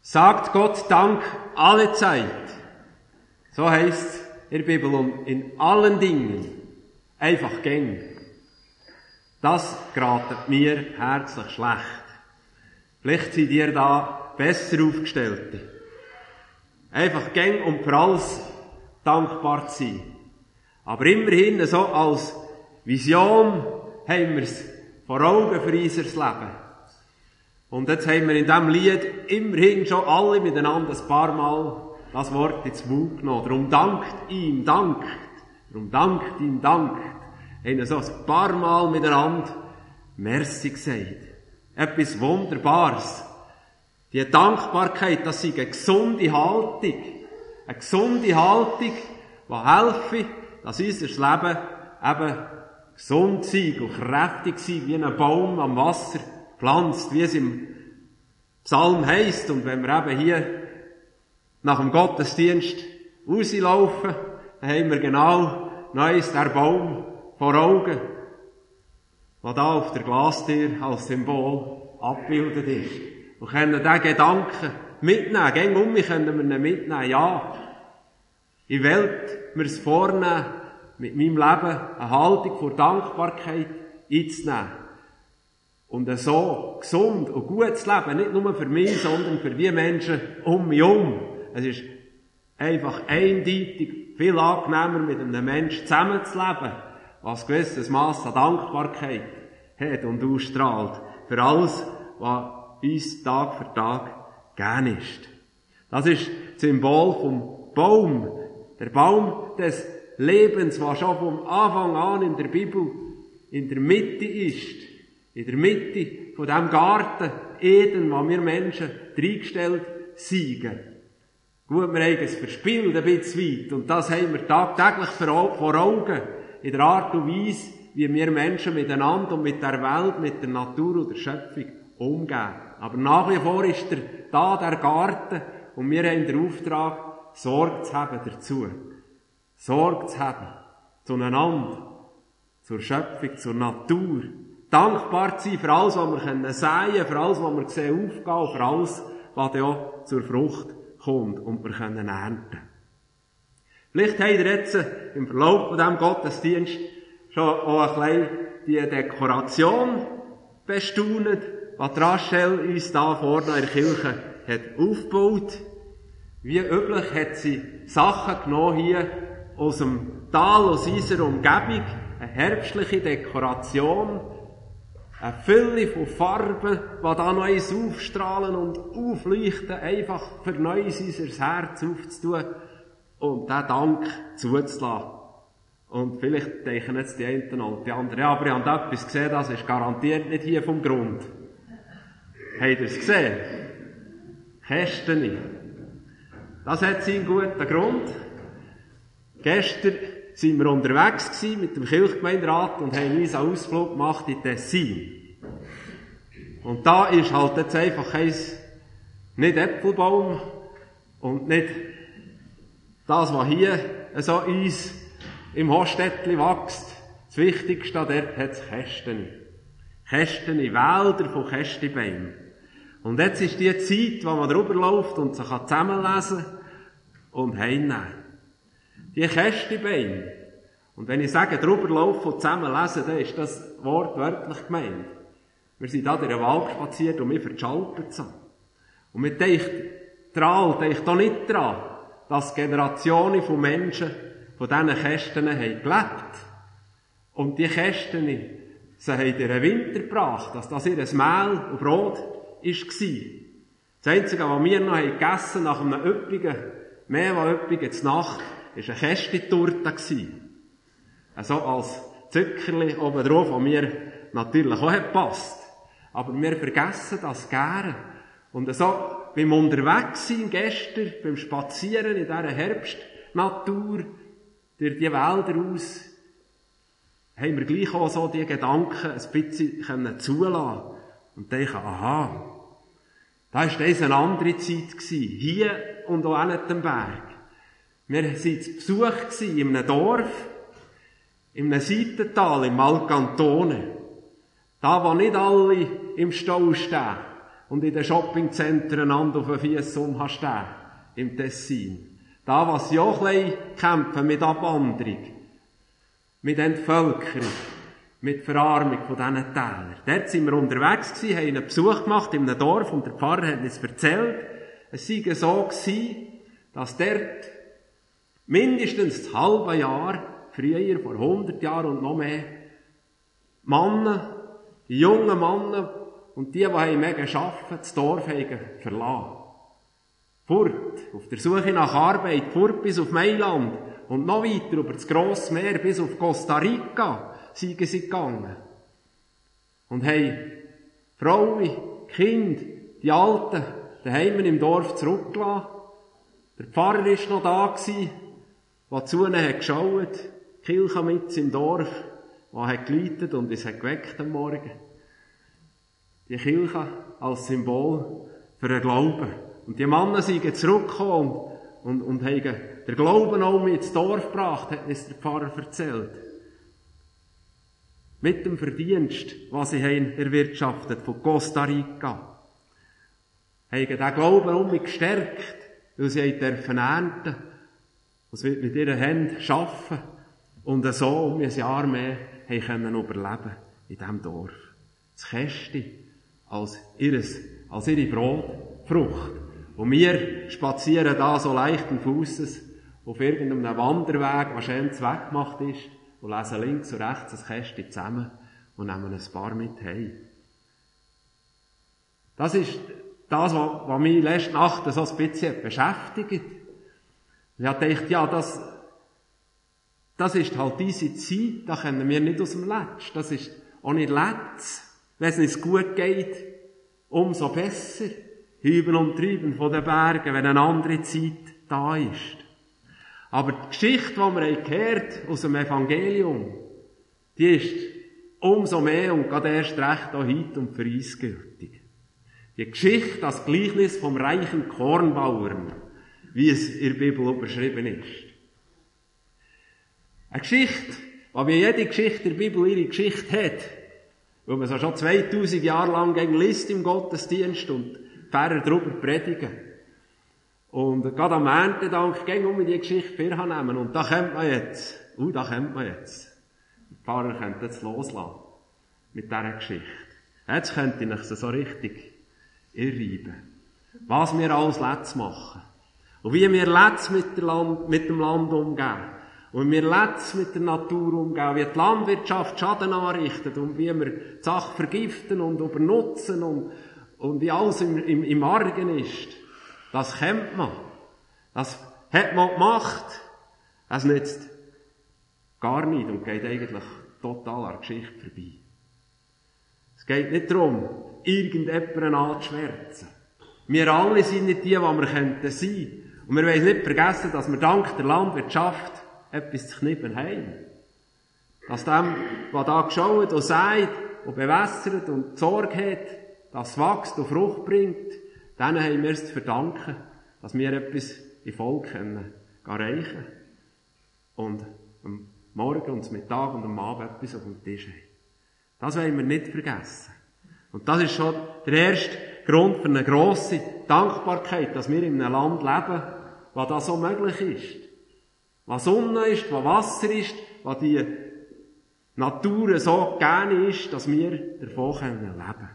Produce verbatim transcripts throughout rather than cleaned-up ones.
Sagt Gott Dank alle Zeit. So heisst es in der Bibel und in allen Dingen. Einfach gäng. Das geratet mir herzlich schlecht. Vielleicht seid ihr da besser aufgestellt. Einfach gäng und für alles dankbar zu sein. Aber immerhin so als Vision haben wir es vor Augen für unser Leben. Und jetzt haben wir in diesem Lied immerhin schon alle miteinander ein paar Mal das Wort ins Mund genommen. Darum dankt ihm, dankt. Darum dankt ihm, dankt. Haben so ein paar Mal miteinander Merci gesagt. Etwas Wunderbares. Die Dankbarkeit, das ist eine gesunde Haltung. Eine gesunde Haltung, die helfe, dass unser Leben eben gesund sei und kräftig sei, wie ein Baum am Wasser pflanzt, wie es im Psalm heisst. Und wenn wir eben hier nach dem Gottesdienst rauslaufen, dann haben wir genau neues der Baum vor Augen, der da auf der Glastür als Symbol abgebildet ist. Wir können diesen Gedanken mitnehmen, gegen um mich können wir ihn mitnehmen, ja. Ich will mir es vornehmen, mit meinem Leben eine Haltung vor Dankbarkeit einzunehmen. Und so gesund und gut zu leben, nicht nur für mich, sondern für die Menschen um mich herum. Es ist einfach eindeutig viel angenehmer, mit einem Menschen zusammenzuleben, was ein gewisses Mass an Dankbarkeit hat und ausstrahlt. Für alles, was uns Tag für Tag gegeben ist. Das ist das Symbol vom Baum. Der Baum des Lebens, was schon vom Anfang an in der Bibel in der Mitte ist. In der Mitte von diesem Garten Eden, wo wir Menschen reingestellt sind. Gut, wir haben es verspielt ein bisschen weit. Und das haben wir tagtäglich vor Augen. In der Art und Weise, wie wir Menschen miteinander und mit der Welt, mit der Natur und der Schöpfung umgehen. Aber nach wie vor ist der, da der Garten und wir haben den Auftrag, Sorge zu haben dazu. Sorge zu haben. Zueinander. Zur Schöpfung, zur Natur. Dankbar zu sein für alles, was wir können säen, für alles, was wir sehen aufgehen, für alles, was dann auch zur Frucht kommt und wir können ernten. Vielleicht habt ihr jetzt im Verlauf von diesem Gottesdienst schon auch ein bisschen die Dekoration bestaunet, was die Rachel uns da vorne in der Kirche hat aufgebaut. Wie üblich hat sie Sachen genommen hier aus dem Tal, aus unserer Umgebung, eine herbstliche Dekoration, eine Fülle von Farben, die da Neues aufstrahlen und aufleuchten, einfach für Neues unser Herz aufzutun und diesen Dank zuzulassen. Und vielleicht denken jetzt die einen und die anderen, ja, aber ich habe etwas gesehen, das ist garantiert nicht hier vom Grund. Habt ihr es gesehen? Kästchen. Das hat seinen guten Grund. Gestern sind wir unterwegs gewesen mit dem Kirchgemeinderat und haben uns einen Ausflug gemacht in Tessin. Und da ist halt jetzt einfach eins, nicht Äpfelbaum und nicht das, was hier so uns im Hostetli wächst. Das Wichtigste, dort hat es Kästchen. Kästchen, Wälder von Kästchenbäumen. Und jetzt ist die Zeit, wo man drüber läuft und sich zusammenlesen kann und heimnehmen. Die Kästchenbäume. Und wenn ich sage, drüber laufen und zusammenlesen, dann ist das Wort wörtlich gemeint. Wir sind da durch den Wald spaziert und wir verschalpen so. Und wir denken dran, denken da nicht dran, dass Generationen von Menschen von diesen Kästen haben gelebt. Und die Kästen, sie haben in den Winter gebracht, dass das ihr Mehl und Brot war. Das Einzige, was wir noch gegessen haben, nach einem üppigen, mehr als üppigen Nacht, war eine Kästchentorte. Also als Zuckerli oben drauf, was mir natürlich auch gepasst. Aber wir vergessen das gerne. Und so beim Unterwegssein gestern, beim Spazieren in dieser Herbstnatur, durch die Wälder aus, haben wir gleich auch so die Gedanken ein bisschen zulassen und denken, aha, da war das eine andere Zeit gewesen, hier und auch an dem Berg. Wir waren zu Besuch in einem Dorf, in einem Seitental, im Malcantone. Da, wo nicht alle im Stau stehen, und in den Shoppingzentren einander auf den Fies umstehen, im Tessin. Da, was sie auch ein bisschen kämpfen mit Abwanderung, mit Entvölkerung, mit Verarmung von diesen Tälern. Dort sind wir unterwegs gewesen, haben einen Besuch gemacht in einem Dorf und der Pfarrer hat uns erzählt, es sei so gewesen, dass dort mindestens das halbe Jahr, früher, vor hundert Jahren und noch mehr, Männer, die jungen Männer und die, die mega arbeiten, das Dorf haben verlassen. Fort, auf der Suche nach Arbeit, fort bis auf Mailand und noch weiter über das grosse Meer bis auf Costa Rica sind sie gegangen. Und haben Frauen, Kinder, die Alten, daheim im Dorf zurückgelassen. Der Pfarrer war noch da gewesen, der zu ihnen hat geschaut, die Kirche mit im Dorf, der hat geläutet und uns hat geweckt am Morgen. Die Kirche als Symbol für den Glauben. Und die Männer sind zurückgekommen und, und, und haben den Glauben auch mit ins Dorf gebracht, hat uns der Pfarrer erzählt. Mit dem Verdienst, was sie haben erwirtschaftet von Costa Rica. Haben den Glauben auch mit gestärkt, weil sie dürfen ernten, was wir mit ihren Händen arbeiten und so um ein Jahr mehr haben können überleben in diesem Dorf. Das Kästchen als ihres, als ihre Brotfrucht. Und wir spazieren da so leichten Fußes auf irgendeinem Wanderweg, was schön weggemacht ist, und lesen links und rechts das Kästchen zusammen und nehmen ein paar mit heim. Das ist das, was, was mich letzte Nacht so ein bisschen beschäftigt. Ich habe gedacht, ja, das, das ist halt diese Zeit, da können wir nicht aus dem Letz. Das ist auch nicht Letz. Wenn es uns gut geht, umso besser. Hüben und drüben von den Bergen, wenn eine andere Zeit da ist. Aber die Geschichte, die wir gehört aus dem Evangelium, die ist umso mehr und gerade erst recht auch heute und für uns gültig. Die Geschichte, das Gleichnis vom reichen Kornbauern, wie es in der Bibel überschrieben ist. Eine Geschichte, die wie jede Geschichte in der Bibel ihre Geschichte hat, weil man so schon zweitausend Jahre lang gegen liest im Gottesdienst und Pfarrer darüber predigen. Und gerade am Erntedank ging um die Geschichte vornehmen. Und da kommt man jetzt, uh, da kommt man jetzt. Der Pfarrer könnte jetzt loslassen. Mit dieser Geschichte. Jetzt könnte ich euch so richtig irrreiben. Was wir alles Letz machen. Und wie wir Letz mit, der Land, mit dem Land umgehen. Und wie wir Letz mit der Natur umgehen. Wie die Landwirtschaft Schaden anrichtet. Und wie wir die Sache vergiften und übernutzen. Und, und wie alles im, im, im Argen ist. Das kennt man. Das hat man gemacht. Es nützt gar nicht und geht eigentlich total an der Geschichte vorbei. Es geht nicht darum, irgendjemanden anzuschwärzen. Wir alle sind nicht die, die wir könnten sein. Und wir wollen nicht vergessen, dass wir dank der Landwirtschaft etwas zu knippen haben. Dass dem, was da geschaut und sagt und bewässert und Sorge hat, das wächst und Frucht bringt, denen haben wir es zu verdanken, dass wir etwas in Volk können erreichen können. Und am Morgen und am Mittag und am Abend etwas auf dem Tisch haben. Das wollen wir nicht vergessen. Und das ist schon der erste Grund für eine grosse Dankbarkeit, dass wir in einem Land leben, wo das so möglich ist. Wo Sonne ist, wo Wasser ist, wo die Natur so gegeben ist, dass wir davon leben können.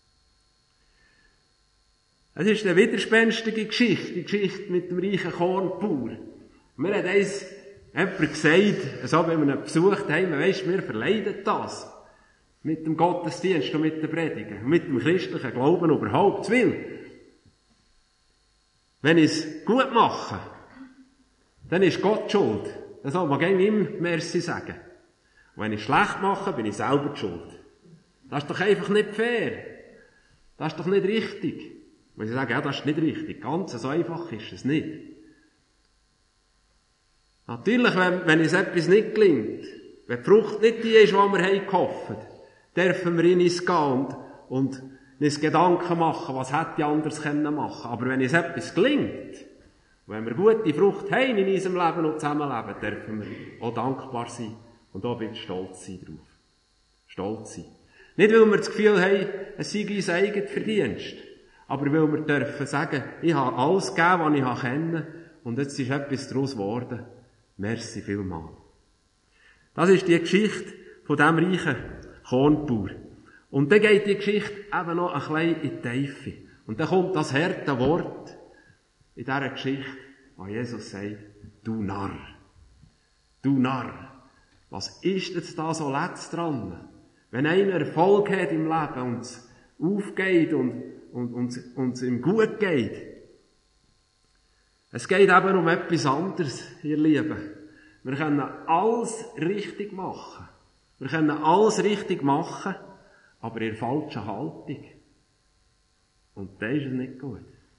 Es ist eine widerspenstige Geschichte, die Geschichte mit dem reichen Kornbauer. Mir hat eins jemand gesagt, so wenn wir ihn besucht haben, weisst, wir verleiden das. Mit dem Gottesdienst und mit den Predigen, mit dem christlichen Glauben überhaupt. Weil, wenn ich es gut mache, dann ist Gott schuld. Dann soll man gegen ihm Merci sagen. Und wenn ich es schlecht mache, bin ich selber schuld. Das ist doch einfach nicht fair. Das ist doch nicht richtig. Wenn sie sagen, ja, das ist nicht richtig. Ganz so einfach ist es nicht. Natürlich, wenn, wenn uns etwas nicht gelingt, wenn die Frucht nicht die ist, die wir haben gehofft, dürfen wir in uns gehen und, und uns Gedanken machen, was hätte ich anders können machen. Aber wenn uns etwas gelingt, wenn wir gute Frucht haben in unserem Leben und zusammenleben, dürfen wir auch dankbar sein und auch ein bisschen stolz sein drauf. Stolz sein. Nicht, weil wir das Gefühl haben, es sei unser eigenes Verdienst. aber weil wir dürfen sagen, ich habe alles gegeben, was ich kenne, und jetzt ist etwas daraus geworden. Merci vielmal. Das ist die Geschichte von diesem reichen Kornbauer. Und dann geht die Geschichte eben noch ein bisschen in die Tiefe. Und dann kommt das harte Wort in dieser Geschichte, wo Jesus sagt, du Narr. Du Narr. Was ist jetzt da so letzt dran? Wenn einer Erfolg hat im Leben und es aufgeht und, und, und, und es ihm gut geht. Es geht eben um etwas anderes, ihr Lieben. Wir können alles richtig machen. Wir können alles richtig machen, aber in falscher Haltung. Und das ist es nicht gut.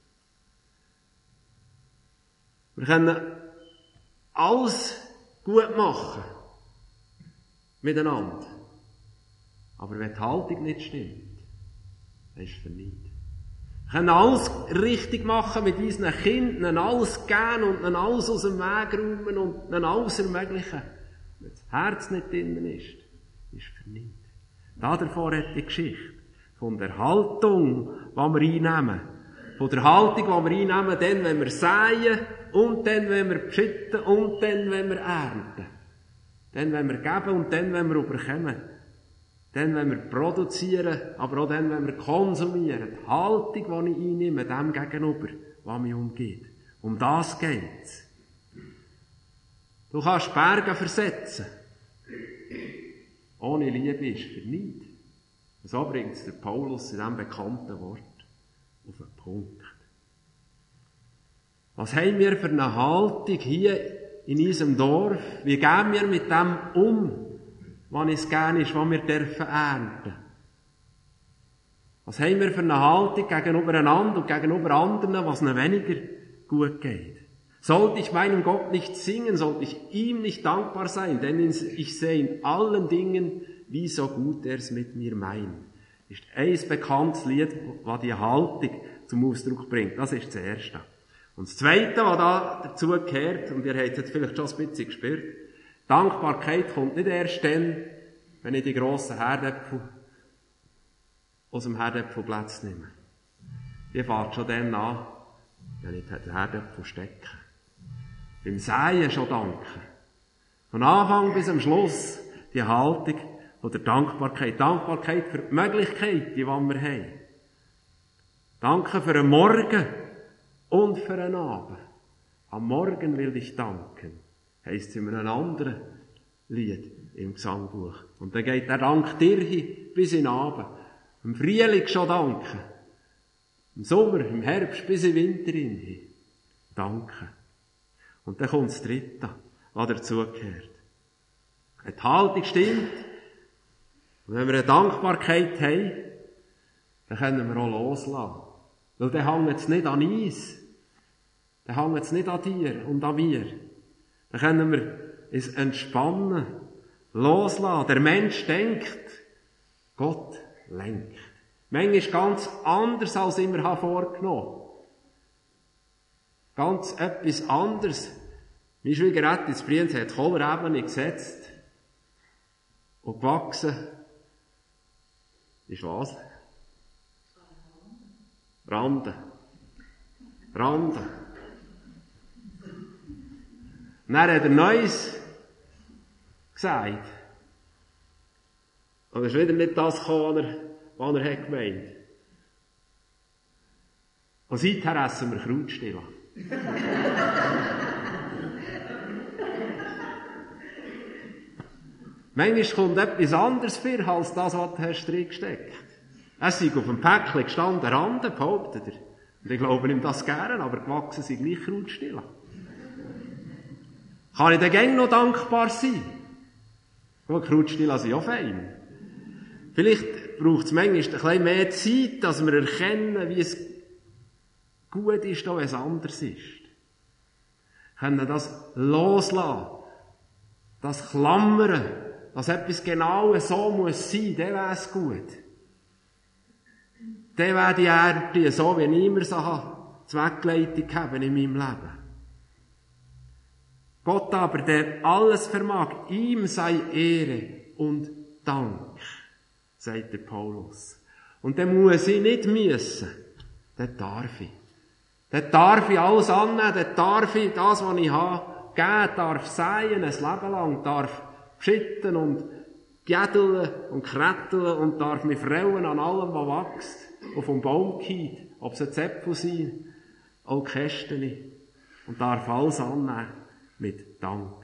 Wir können alles gut machen. Miteinander. Aber wenn die Haltung nicht stimmt, dann ist es vernichtet. Wir können alles richtig machen mit unseren Kindern, ihnen alles geben und ihnen alles aus dem Weg räumen und ihnen alles ermöglichen. Wenn das Herz nicht drinnen ist, ist es vernichtet. Davor hat die Geschichte. Von der Haltung, die wir einnehmen. Von der Haltung, die wir einnehmen, dann, wenn wir säen, und dann, wenn wir beschütten, und dann, wenn wir ernten. Dann, wenn wir geben, und dann, wenn wir überkommen. Dann, wenn wir produzieren, aber auch dann, wenn wir konsumieren. Die Haltung, die ich einnehme, dem gegenüber, was mich umgeht. Um das geht's. Du kannst Berge versetzen. Ohne Liebe ist vernichtet. So bringt es der Paulus in diesem bekannten Wort auf den Punkt. Was haben wir für eine Haltung hier in unserem Dorf? Wie gehen wir mit dem um, was es gerne ist, was wir dürfen ernten? Was haben wir für eine Haltung gegenüber einander und gegenüber anderen, was ihnen weniger gut geht? Sollte ich meinem Gott nicht singen, sollte ich ihm nicht dankbar sein, denn ich sehe in allen Dingen, wie so gut er es mit mir meint. Das ist ein bekanntes Lied, das die Haltung zum Ausdruck bringt. Das ist das Erste. Und das Zweite, was da dazu gehört, und ihr habt es vielleicht schon ein bisschen gespürt, Dankbarkeit kommt nicht erst dann, wenn ich die grossen Herdäpfel aus dem Herdäpfelplatz nehme. Die fährt schon dann an, wenn ich den Herdäpfel stecke. Beim Säen schon danken. Von Anfang bis am Schluss die Haltung von der Dankbarkeit. Dankbarkeit für die Möglichkeiten, die wir haben. Danke für den Morgen und für den Abend. Am Morgen will ich danken, heisst es in einem anderen Lied im Gesangbuch. Und dann geht der Dank dir hin bis in den Abend. Im Frühling schon danken. Im Sommer, im Herbst bis in den Winter hin. Danke. Und dann kommt das Dritte, was dazugehört. Wenn die Haltung stimmt, und wenn wir eine Dankbarkeit haben, dann können wir auch loslassen. Weil dann hängt es nicht an uns. Dann hängt es nicht an dir und an mir. Dann können wir es entspannen, loslassen. Der Mensch denkt, Gott lenkt. Manchmal ist ganz anders, als ich mir vorgenommen habe. Ganz etwas anderes. Mein Schwiegerett in Brienz hat Kohlerebene gesetzt und gewachsen. Ist was? Rande. Rande. Und dann hat er Neues gesagt. Und es ist wieder nicht das gekommen, was er, was er hat gemeint. Und seither essen wir Krautstille. Manchmal kommt etwas anderes für, als das, was du hast reingesteckt. Es sei auf dem Päckchen gestanden, Rande, behauptet er. Und ich glaube ihm das gerne, aber gewachsen sind gleich Krautstille. Kann ich dann gäng noch dankbar sein? Und Krautstille sind auch fein. Vielleicht braucht es manchmal ein bisschen mehr Zeit, dass wir erkennen, wie es gut ist, auch wenn es anders ist. Wir können das loslassen, das Klammern, dass etwas genau so muss sein, dann wäre es gut. Dann wäre die Erde so, wie ich immer so Zweckleitung habe in meinem Leben. Gott aber, der alles vermag, ihm sei Ehre und Dank, sagt der Paulus. Und dann muss ich nicht müssen. dann darf ich. Dann darf ich alles annehmen, dann darf ich das, was ich habe, geben, darf säen, ein Leben lang, darf schitten und gädeln und kretteln und darf mich freuen an allem, was wächst, und vom Baum geht, ob es ein Zäpfel sind, auch Kästen, und darf alles annehmen mit Dank.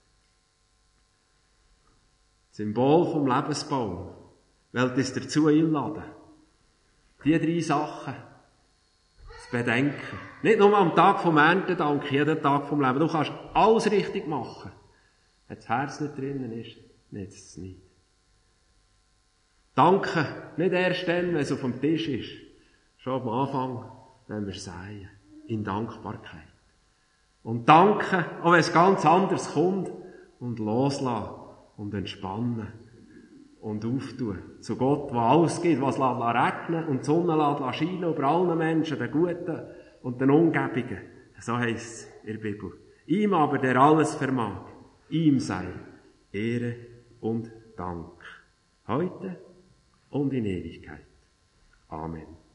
Symbol vom Lebensbaum, will uns dazu einladen, die drei Sachen zu bedenken. Nicht nur am Tag vom Erntedank, jeden Tag vom Leben. Du kannst alles richtig machen. Wenn das Herz nicht drinnen ist, nützt es nicht. Danke, nicht erst dann, wenn es auf dem Tisch ist. Schon am Anfang, wenn wir säen. In Dankbarkeit. Und danke, auch wenn es ganz anders kommt. Und loslassen und entspannen. Und auftun. Zu Gott, der alles gibt, was regnen und die Sonne lässt scheinen über allen Menschen, den Guten und den Ungebigen. So heisst es in der Bibel. Ihm aber, der alles vermag, ihm sei Ehre und Dank. Heute und in Ewigkeit. Amen.